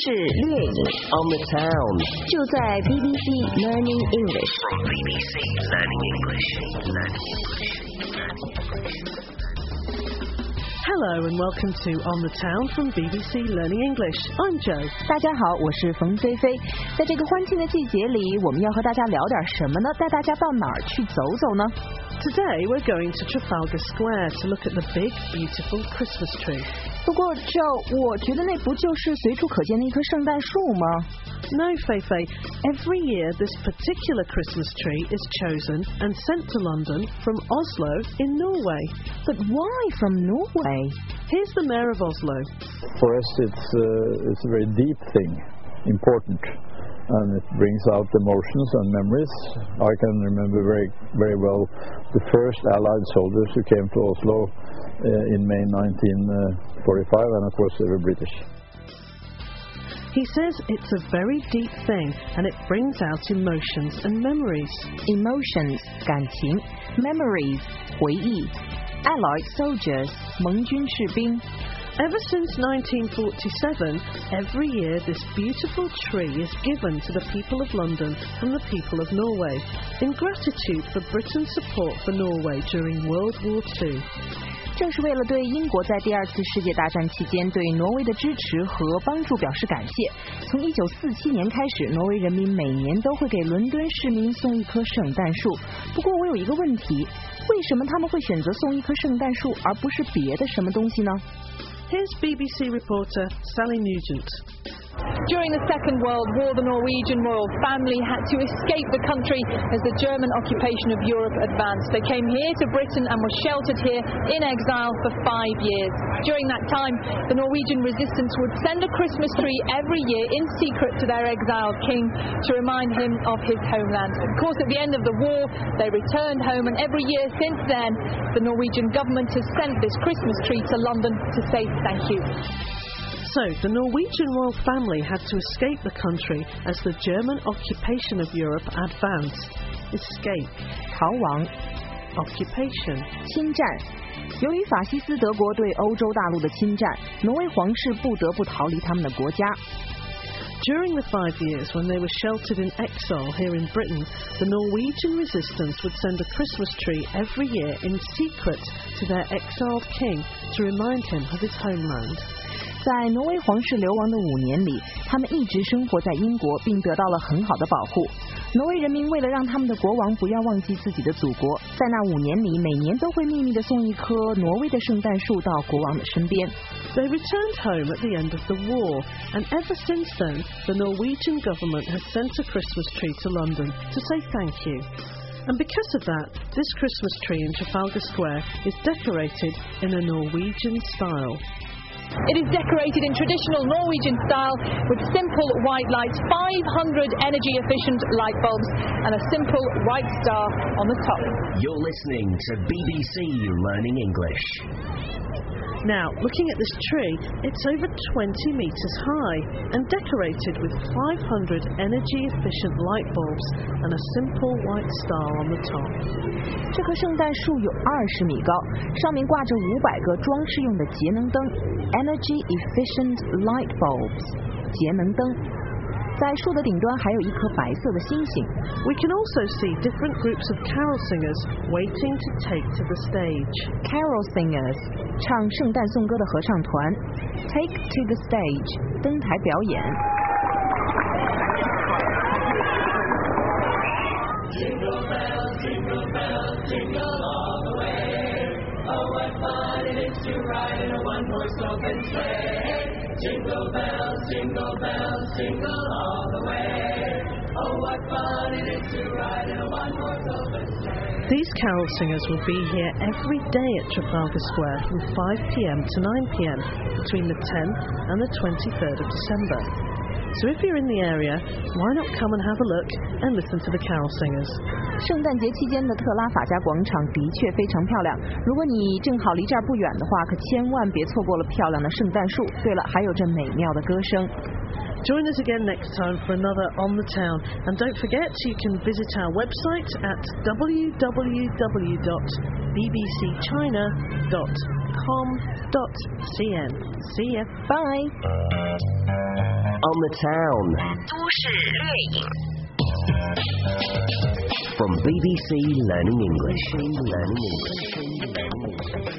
事猎影 On the town 就在 BBC Learning English。 From BBC Learning English. Hello and welcome to On the Town from BBC Learning English. I'm Jo. 大家好，我是冯菲菲。在这个欢庆的季节里，我们要和大家聊点什么呢？带大家到哪儿去走走呢？ Today we're going to Trafalgar Square to look at the big, beautiful Christmas tree. 不过 Joe， 我觉得那不就是随处可见的一棵圣诞树吗？ No, Feifei. Every year this particular Christmas tree is chosen and sent to London from Oslo in Norway. But why from Norway? Here's the Mayor of Oslo. For us it's a very deep thing, important. And it brings out emotions and memories. I can remember very well the first Allied soldiers who came to Oslo in May 1945, and of course they were British. He says it's a very deep thing and it brings out emotions and memories. Emotions 感情 Memories 回忆 Allied soldiers 盟军士兵 Ever since 1947, every year this beautiful tree is given to the people of London from the people of Norway in gratitude for Britain's support for Norway during World War II. 正是为了对英国在第二次世界大战期间对挪威的支持和帮助表示感谢，从1947年开始，挪威人民每年都会给伦敦市民送一棵圣诞树。不过我有一个问题，为什么他们会选择送一棵圣诞树，而不是别的什么东西呢？ Here's BBC reporter Sally Nugent. During the Second World War, the Norwegian royal family had to escape the country as the German occupation of Europe advanced. They came here to Britain and were sheltered here in exile for 5 years. During that time, the Norwegian resistance would send a Christmas tree every year in secret to their exiled king to remind him of his homeland. Of course, at the end of the war, they returned home, and every year since then, the Norwegian government has sent this Christmas tree to London to say thank you. So, the Norwegian royal family had to escape the country as the German occupation of Europe advanced. Escape. 逃亡 Occupation. 侵占由于法西斯德国对欧洲大陆的侵占，挪威皇室不得不逃离他们的国家。 During the 5 years when they were sheltered in exile here in Britain, the Norwegian resistance would send a Christmas tree every year in secret to their exiled king to remind him of his homeland. 在挪威皇室流亡的5年里，他们一直生活在英国，并得到了很好的保护。挪威人民为了让他们的国王不要忘记自己的祖国，在那5年里，每年都会秘密地送一棵挪威的圣诞树到国王的身边。 They returned home at the end of the war, and ever since then, the Norwegian government has sent a Christmas tree to London to say thank you. And because of that, this Christmas tree in Trafalgar Square is decorated in a Norwegian style. It is decorated in traditional Norwegian style with simple white lights, 500 energy-efficient light bulbs, and a simple white star on the top. You're listening to BBC Learning English. Now, looking at this tree, it's over 20 metres high and decorated with 500 energy-efficient light bulbs and a simple white star on the top. 这棵圣诞树有20米高，上面挂着500个装饰用的节能灯 ，energy efficient light bulbs， 节能灯。在树的顶端还有一颗白色的星星。 We can also see different groups of carol singers waiting to take to the stage. Carol singers 唱圣诞颂歌的合唱团 ，take to the stage 登台表演。 Jingle bells, jingle bells, jingle all the way. Oh, what fun it is to ride in a one-horse open sleigh. Jingle bells, jingle bells, jingle all the way. Oh, what fun it is to ride in a one-horse open sleigh. These carol singers will be here every day at Trafalgar Square from 5 p.m. to 9 p.m. between the 10th and the 23rd of December. So if you're in the area, why not come and have a look and listen to the carol singers? 圣诞节期间的特拉法加广场的确非常漂亮。如果你正好离这儿不远的话，可千万别错过了漂亮的圣诞树。对了，还有这美妙的歌声。 Join us again next time for another On the Town. And don't forget, you can visit our website at www.bbcchina.com. bbc.com.cn. See ya. Bye. On the town. 都市猎影 From BBC Learning English.